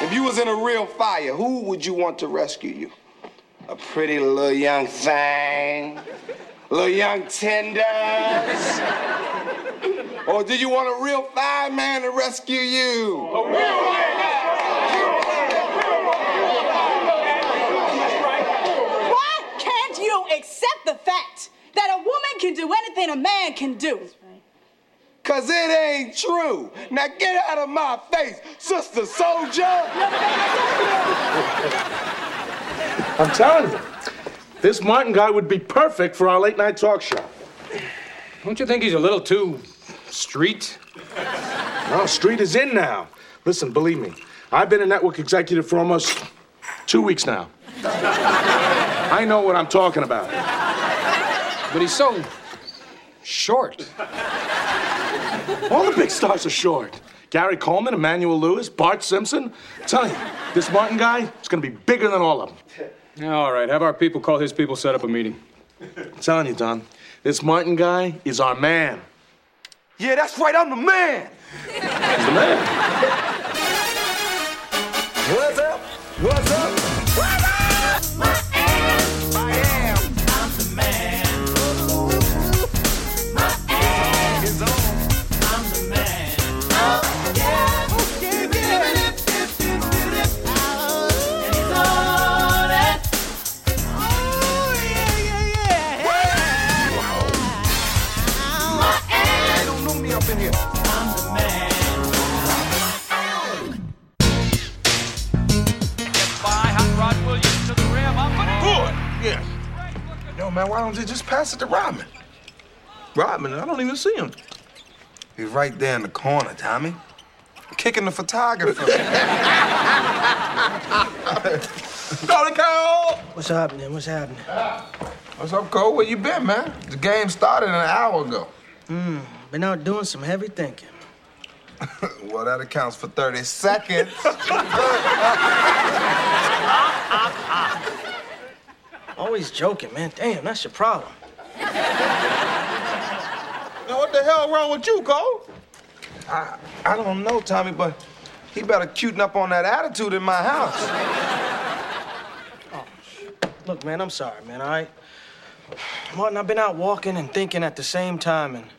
If you was in a real fire, who would you want to rescue you? A pretty little young thing? Little young tenders? Or did you want a real fireman to rescue you? A real fireman! Why can't you accept the fact that a woman can do anything a man can do? 'Cause it ain't true. Now get out of my face, Sister Soldier. I'm telling you, this Martin guy would be perfect for our late night talk show. Don't you think he's a little too street? No, street is in now. Listen, believe me, I've been a network executive for almost 2 weeks now. I know what I'm talking about. But he's so short. All the big stars are short. Gary Coleman, Emmanuel Lewis, Bart Simpson. I'm telling you, this Martin guy is going to be bigger than all of them. All right, have our people call his people, set up a meeting. I'm telling you, Don, this Martin guy is our man. Yeah, that's right, I'm the man. He's the man. What's up? What's up? What's up? I am. I'm the man. It's on. I'm the man. Oh, yeah. And he's on it. Oh, yeah. They don't know me up in here. I'm the man. By Hot Rod Williams to the rim. Up and in. Good. Yeah. Yo, man, why don't you just pass it to Rodman? Rodman, I don't even see him. He's right there in the corner, Tommy. Kicking the photographer. Golden Cole! What's happening? What's happening? What's up, Cole? Where you been, man? The game started an hour ago. Been out doing some heavy thinking. Well, that accounts for 30 seconds. Always joking, man. Damn, that's your problem. Now, what the hell wrong with you, Cole? I don't know, Tommy, but he better cuten up on that attitude in my house. Look, man, I'm sorry, man, all right? Martin, I've been out walking and thinking at the same time, and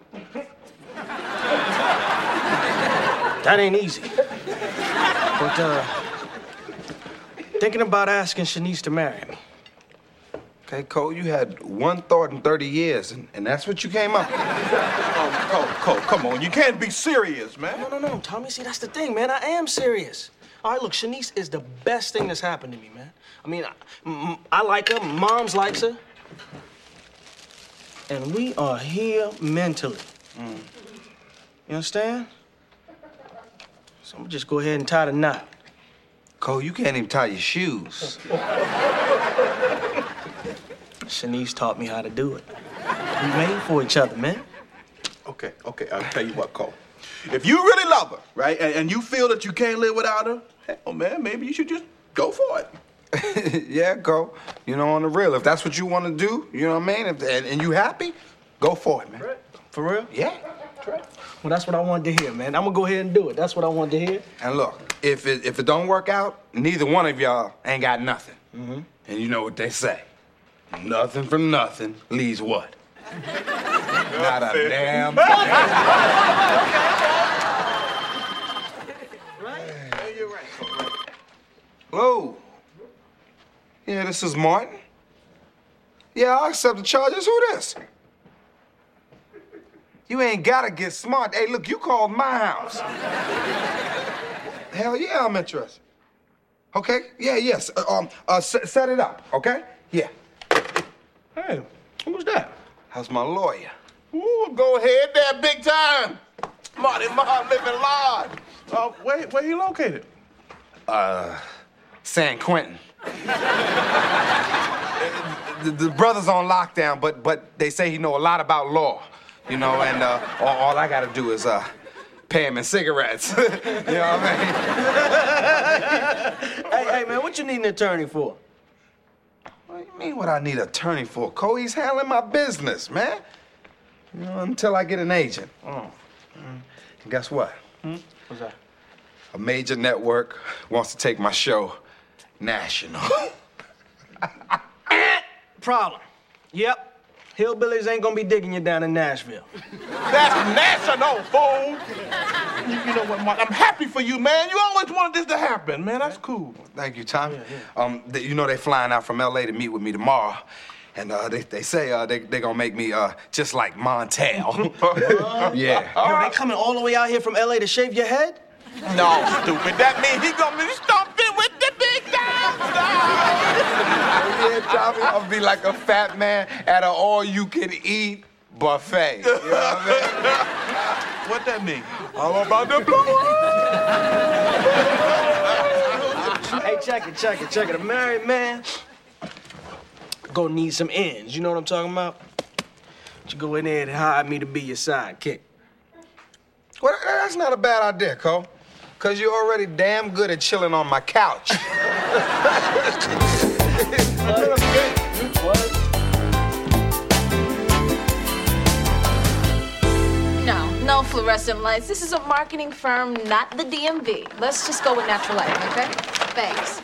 that ain't easy. But, thinking about asking Shanice to marry me. Okay, Cole, you had one thought in 30 years, and that's what you came up with. Oh, Cole, come on. You can't be serious, man. No, Tommy, see, that's the thing, man. I am serious. All right, look, Shanice is the best thing that's happened to me, man. I mean, I like her, Mom's likes her. And we are here mentally. You understand? So I'm gonna just go ahead and tie the knot. Cole, you can't even tie your shoes. Shanice taught me how to do it. We made for each other, man. Okay, I'll tell you what, Cole. If you really love her, right, and you feel that you can't live without her, hell, man, maybe you should just go for it. Yeah, Cole. You know, on the real, if that's what you want to do, you know what I mean? And you happy, go for it, man. Right. For real? Yeah. Well, that's what I wanted to hear, man. I'm gonna go ahead and do it. That's what I wanted to hear. And look, if it don't work out, neither one of y'all ain't got nothing. And you know what they say. Nothing from nothing leaves what? Not a damn thing. Right? You're right. Hello. Yeah, this is Martin. Yeah, I'll accept the charges. Who this? You ain't gotta get smart. Hey, look, you called my house. Hell yeah, I'm interested. Okay? Yeah, yes. Set it up, okay? Yeah. Hey, who's that? How's my lawyer? Ooh, go ahead there, big time. Marty Marr living large. Where he located? San Quentin. the brother's on lockdown, but they say he know a lot about law, you know, and all I gotta do is pay him in cigarettes. You know what I mean? Hey, man, what you need an attorney for? What do you mean what I need an attorney for? Cole, he's handling my business, man. You know, until I get an agent. And guess what? What's that? A major network wants to take my show national. Problem. Yep. Hillbillies ain't gonna be digging you down in Nashville. That's national, fool. You know what, Mark? I'm happy for you, man. You always wanted this to happen, man. That's cool. Thank you, Tommy. You know they're flying out from L.A. to meet with me tomorrow. And they say they gonna make me just like Montel. Yeah. Yo, they coming all the way out here from L.A. to shave your head? No, stupid. That means he gonna be stomping with the big dogs. Yeah, Tommy, I'm gonna be like a fat man at an all-you-can-eat buffet. You know what I mean? What that mean? All about the blue. Hey, check it. A married man gonna need some ends. You know what I'm talking about? You go in there and hire me to be your sidekick. Well, that's not a bad idea, Cole. Because you're already damn good at chilling on my couch. No fluorescent lights. This is a marketing firm, not the DMV. Let's just go with natural lighting, okay? Thanks.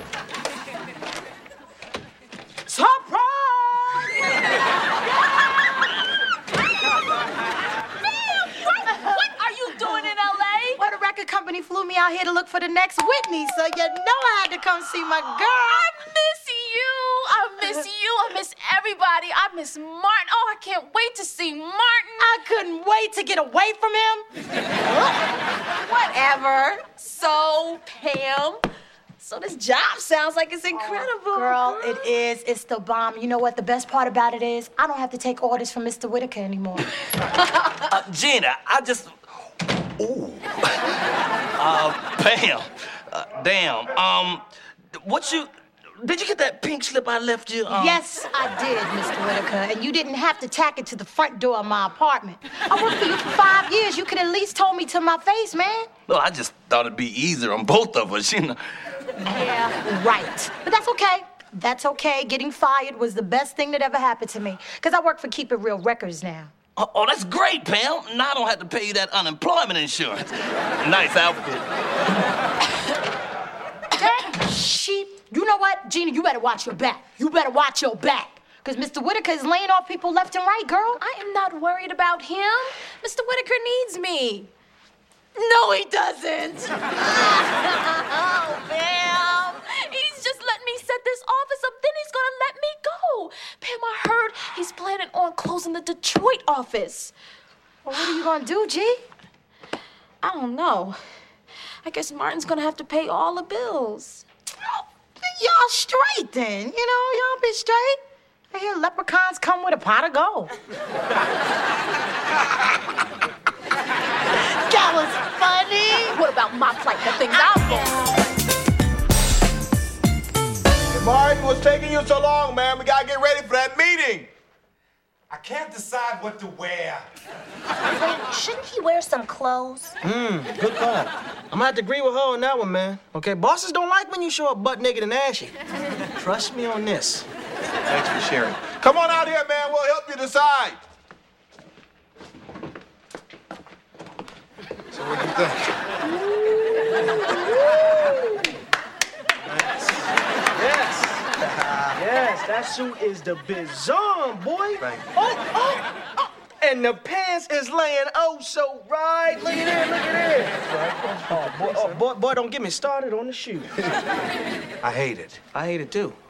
Company flew me out here to look for the next Whitney, so you know I had to come see my girl. I miss everybody. I miss Martin. Oh, I can't wait to see Martin. I couldn't wait to get away from him. Whatever. So, Pam, so this job sounds like it's incredible. Girl, it is. It's the bomb. You know what the best part about it is? I don't have to take orders from Mr. Whitaker anymore. Gina, I just... Ooh. Pam. Damn. Did you get that pink slip I left you? Yes, I did, Mr. Whitaker. And you didn't have to tack it to the front door of my apartment. I worked for you for 5 years. You could at least told me to my face, man. No, I just thought it'd be easier on both of us, you know. Yeah, right. But that's okay. That's okay. Getting fired was the best thing that ever happened to me. Because I work for Keep It Real Records now. Oh, that's great, Pam. Now I don't have to pay you that unemployment insurance. Nice outfit. That sheep. You know what, Gina? You better watch your back. You better watch your back. Because Mr. Whitaker is laying off people left and right, girl. I am not worried about him. Mr. Whitaker needs me. No, he doesn't. Oh, Pam. He's just letting me set this office up, then he's gonna let me go. Pam, I heard he's planning on closing the Detroit office. Well, what are you gonna do, G? I don't know. I guess Martin's gonna have to pay all the bills. Y'all straight then. You know, y'all be straight. I hear leprechauns come with a pot of gold. That was funny. What about my plight, the things I'm doing? Hey, Martin, what's taking you so long, man? We gotta get ready for that meeting. I can't decide what to wear. Wait, shouldn't he wear some clothes? Good call. I'm gonna have to agree with her on that one, man. Okay, bosses don't like when you show up butt naked and ashy. Trust me on this. Thanks for sharing. Come on out here, man. We'll help you decide. So what do you think? Yes, that suit is the bizarre, boy. Thank you. Oh, and the pants is laying oh so right. Look at there. Oh, boy, don't get me started on the shoe. I hate it. I hate it too.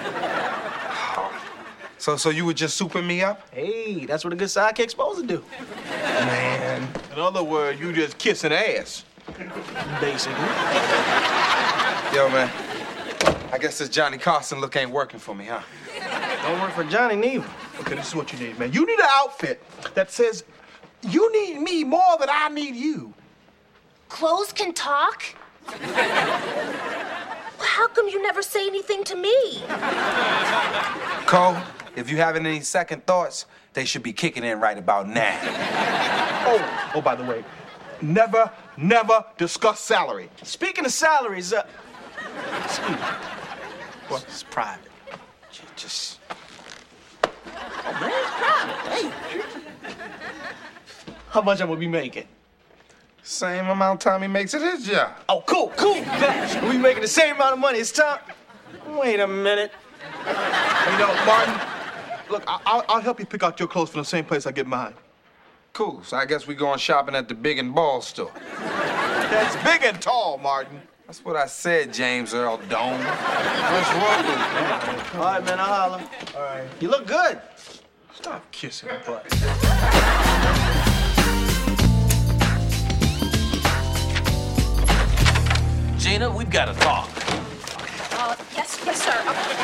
So you were just souping me up? Hey, that's what a good sidekick's supposed to do. Man. In other words, you just kissing ass. Basically. Yo, man. I guess this Johnny Carson look ain't working for me, huh? Don't work for Johnny neither. Okay, this is what you need, man. You need an outfit that says, you need me more than I need you. Clothes can talk? How come you never say anything to me? Cole, if you having any second thoughts, they should be kicking in right about now. Oh, by the way, never discuss salary. Speaking of salaries, excuse me. What? It's private. Just... Oh, man, it's private. Hey. How much I'm gonna be making? Same amount of time he makes at his job. Oh, cool. We making the same amount of money. It's time. Wait a minute. You know, Martin, look, I'll help you pick out your clothes from the same place I get mine. Cool, so I guess we going shopping at the Big and Ball store. That's big and tall, Martin. That's what I said, James Earl Dome. What's wrong with you? All right, man, I'll holler. All right. You look good. Stop kissing my butt. Gina, we've got to talk. Yes, sir.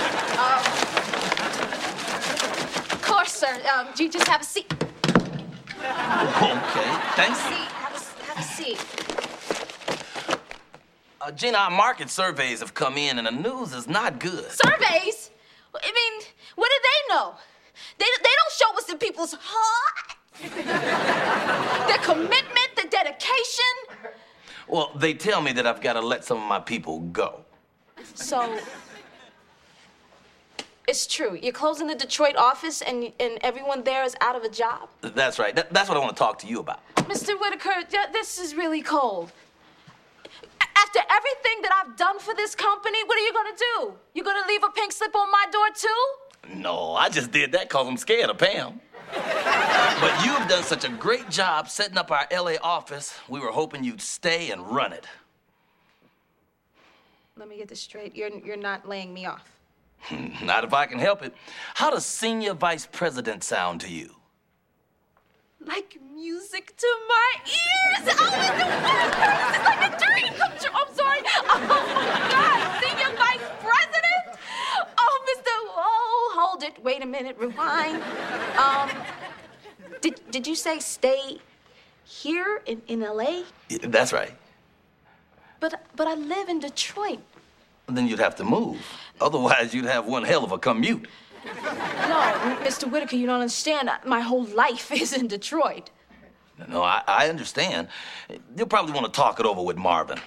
Of course, sir. Do you just have a seat? Okay, thanks. Have a seat. Gina, our market surveys have come in, and the news is not good. Surveys? I mean, what do they know? They don't show us the people's heart, their commitment, their dedication. Well, they tell me that I've got to let some of my people go. So, it's true. You're closing the Detroit office and everyone there is out of a job? That's right. That's what I want to talk to you about. Mr. Whitaker, this is really cold. After everything that I've done for this company, what are you gonna do? You gonna leave a pink slip on my door, too? No, I just did that because I'm scared of Pam. But you've done such a great job setting up our LA office, we were hoping you'd stay and run it. Let me get this straight. You're not laying me off. Not if I can help it. How does senior vice president sound to you? Like music to my ears. Oh, Mr. Whitaker, this is like a dream come true. I'm sorry. Oh, my God. Senior vice president? Oh, hold it. Wait a minute. Rewind. Did you say stay here in L.A.? Yeah, that's right. But I live in Detroit. Then you'd have to move. Otherwise, you'd have one hell of a commute. No, Mr. Whitaker, you don't understand. My whole life is in Detroit. No, I understand. You'll probably want to talk it over with Marvin.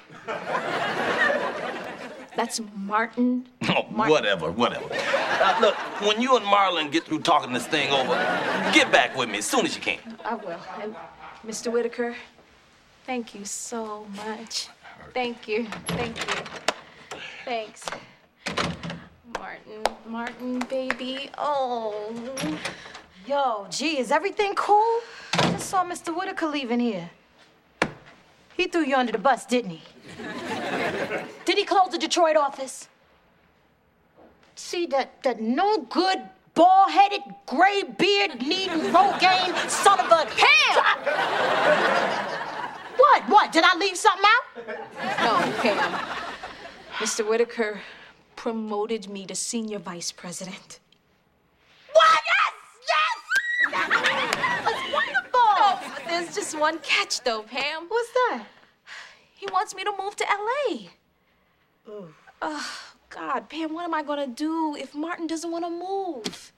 That's Martin? Oh, whatever. Look, when you and Marlon get through talking this thing over, get back with me as soon as you can. I will. And Mr. Whitaker, thank you so much. Thank you. Thanks. Martin, baby. Oh. Yo, gee, is everything cool? I just saw Mr. Whitaker leaving here. He threw you under the bus, didn't he? Did he close the Detroit office? See, that no good, bald-headed, gray beard, needing Rogaine son of a... Pam! What? Did I leave something out? No, Pam. Mr. Whitaker promoted me to senior vice president. What? Yes! That's wonderful! Oh, but there's just one catch, though, Pam. What's that? He wants me to move to L.A. Ooh. Oh, God, Pam, what am I gonna do if Martin doesn't want to move?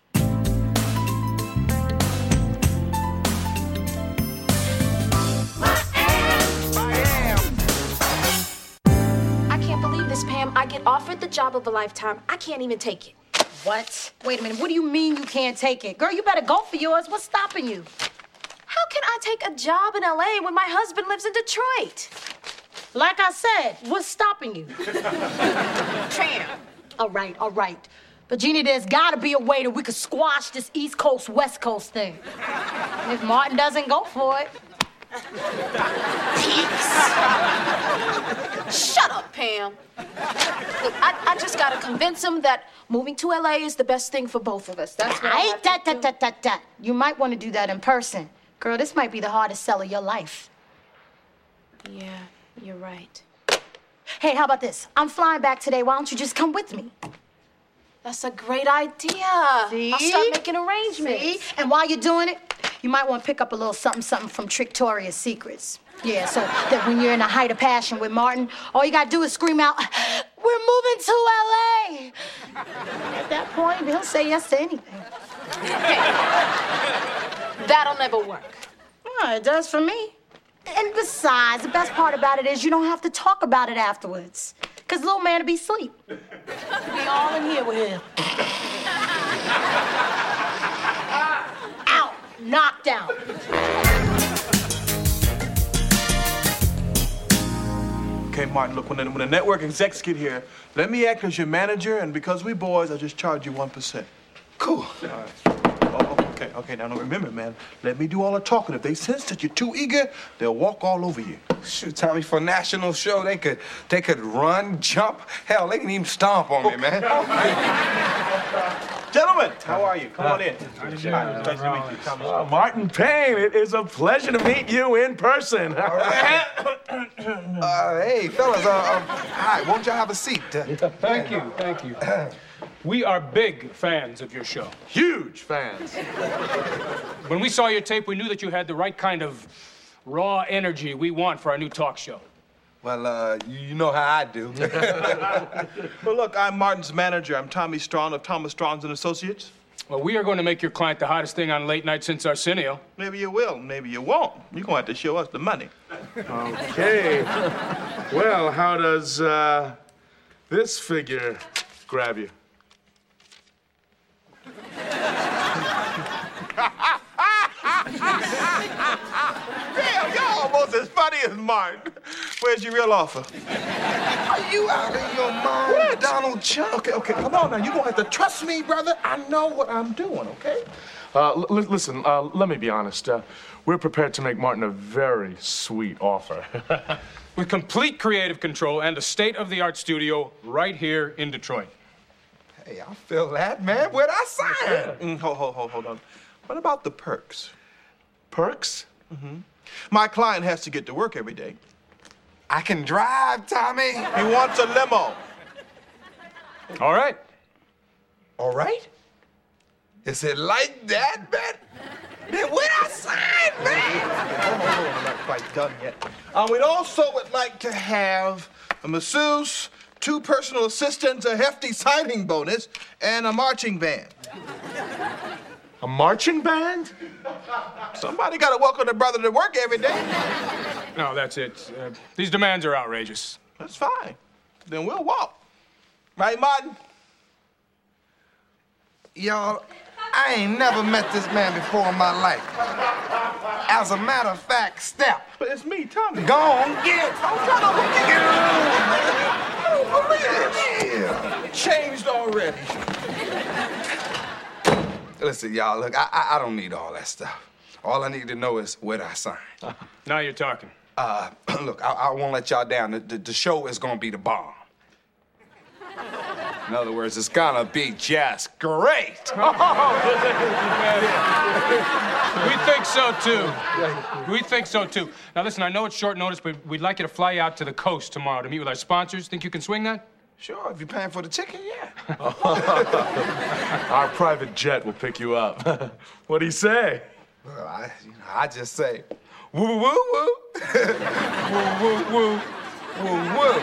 I can't believe this, Pam. I get offered the job of a lifetime. I can't even take it. What? Wait a minute. What do you mean you can't take it? Girl, you better go for yours. What's stopping you? How can I take a job in L.A. when my husband lives in Detroit? Like I said, what's stopping you? Pam. All right. But, Jeannie, there's gotta be a way that we could squash this East Coast, West Coast thing. And if Martin doesn't go for it... Shut up, Pam. Look, I just gotta convince him that moving to L.A. is the best thing for both of us. That's what I have to do. You might want to do that in person. Girl, this might be the hardest sell of your life. Yeah, you're right. Hey, how about this? I'm flying back today. Why don't you just come with me? That's a great idea. See? I'll start making arrangements. See? And while you're doing it, you might want to pick up a little something from Trictoria's Secrets. Yeah, so that when you're in the height of passion with Martin, all you gotta do is scream out, "We're moving to L.A." At that point, he'll say yes to anything. That'll never work. Well, it does for me. And besides, the best part about it is you don't have to talk about it afterwards. Because little man will be asleep. We all in here with him. Out. Knocked out. Okay, Martin, look, when the network execs get here, let me act as your manager, and because we boys, I'll just charge you 1%. Cool. All right. Okay, now remember, man, let me do all the talking. If they sense that you're too eager, they'll walk all over you. Shoot, Tommy, for a national show, they could run, jump. Hell, they can even stomp on me, man. Gentlemen, how are you? Come on in. Nice to meet you. Tommy. Martin Payne, it is a pleasure to meet you in person. Hey, fellas, hi, won't y'all have a seat? Thank you. We are big fans of your show. Huge fans. When we saw your tape, we knew that you had the right kind of raw energy we want for our new talk show. Well, you know how I do. Well, look, I'm Martin's manager. I'm Tommy Strong of Thomas Strong's and Associates. Well, we are going to make your client the hottest thing on late night since Arsenio. Maybe you will, maybe you won't. You're going to have to show us the money. Okay. Well, how does this figure grab you? Damn, y'all almost as funny as Martin. Where's your real offer? Are you out of your mind, Donald Trump? Okay, come on now. You're going to have to trust me, brother. I know what I'm doing, okay? Listen, let me be honest. We're prepared to make Martin a very sweet offer. With complete creative control and a state-of-the-art studio right here in Detroit. Hey, I feel that, man. Where'd I sign? Hold on. What about the perks? Perks? Mm-hmm. My client has to get to work every day. I can drive, Tommy. He wants a limo. All right. All right? Is it like that, man? Then when I sign, man? Hold on, I'm not quite done yet. We'd also would like to have a masseuse, 2 personal assistants, a hefty signing bonus, and a marching band. A marching band? Somebody got to welcome their brother to work every day. No, that's it. These demands are outrageous. That's fine. Then we'll walk. Right, Martin? Y'all, I ain't never met this man before in my life. As a matter of fact, Step. But it's me, Tommy. Go on, get it. I'm trying to hook you. I don't believe it. Yeah. Changed already. Listen, y'all, look, I don't need all that stuff. All I need to know is where I sign. Now you're talking. Look, I won't let y'all down. The show is gonna be the bomb. In other words, it's gonna be just great. We think so, too. We think so, too. Now, listen, I know it's short notice, but we'd like you to fly out to the coast tomorrow to meet with our sponsors. Think you can swing that? Sure, if you're paying for the ticket, yeah. Our private jet will pick you up. What do you say? Well, I just say, woo, woo, woo. Woo, woo, woo. Woo, woo.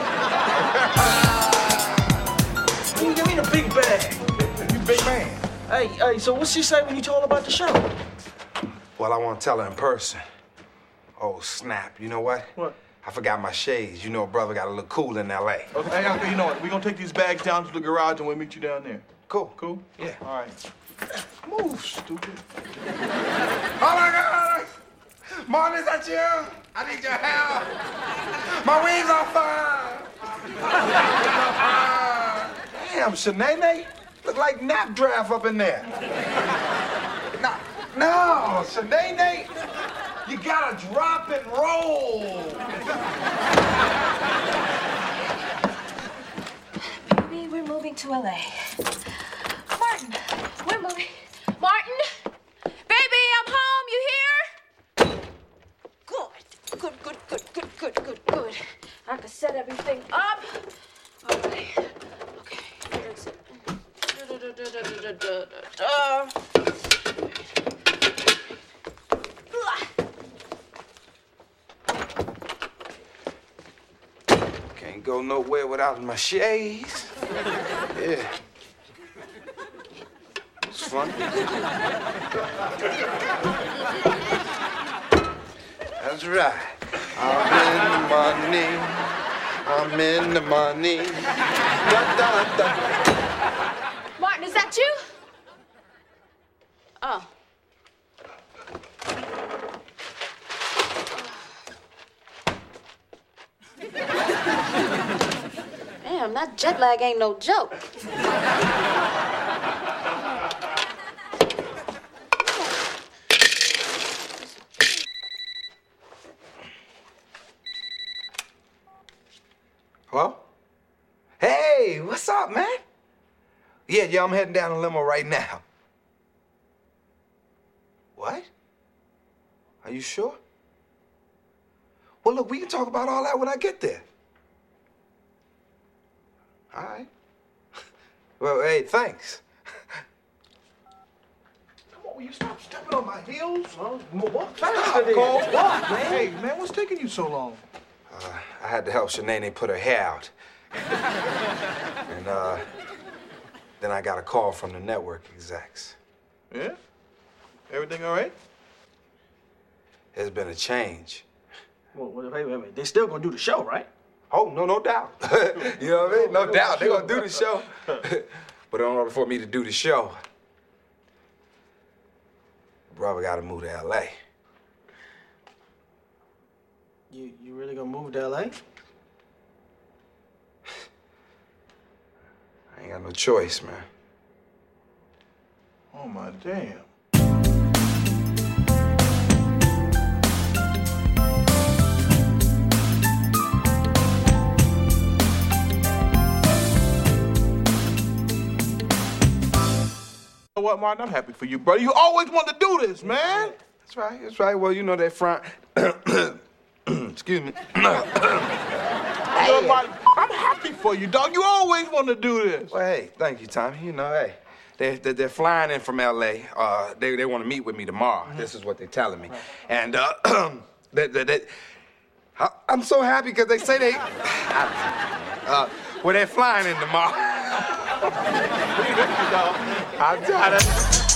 Give me the big bag. You big man. Hey, so what's she say when you told her about the show? Well, I want to tell her in person. Oh, snap. You know what? What? I forgot my shades. You know, a brother got to look cool in L.A. Okay, you know what? We're going to take these bags down to the garage and we'll meet you down there. Cool. Cool? Yeah. All right. Move, stupid. Oh, my God! Martin, is that you? I need your help. My wings on fire. Damn, Shanae, look like nap draft up in there. No, Shanae, you gotta drop and roll. Baby, we're moving to LA. Martin, we're moving. Martin? Baby, I'm home. You here? Good. I can set everything up. Okay. Here is it. Can't go nowhere without my shades. Yeah. It's fun. That's right. I'm in the money. Da, da, da. Martin, is that you? Oh. Damn, that jet lag ain't no joke. Hello? Hey, what's up, man? Yeah, I'm heading down a limo right now. What? Are you sure? Well, look, we can talk about all that when I get there. All right. Well, hey, thanks. Come on, will you stop stepping on my heels? Walk faster then. Walk, Walk, man. Hey, man, what's taking you so long? I had to help Shanae put her hair out. And, then I got a call from the network execs. Yeah? Everything all right? There's been a change. Well, wait. They still gonna do the show, right? Oh, no doubt. You know what I mean? No doubt. They're gonna do the show. But in order for me to do the show, brother gotta move to LA. You really gonna move to LA? I ain't got no choice, man. Oh, my damn. You know what, Martin? I'm happy for you, brother. You always wanted to do this, man. That's right. Well, you know that front. Excuse me. You know, Martin, I'm happy for you, dog. You always wanted to do this. Well, hey, thank you, Tommy. You know, hey, they're flying in from LA. They want to meet with me tomorrow. Mm-hmm. This is what they're telling me. And I'm so happy because they say they. Well, they're flying in tomorrow. I'm tired of.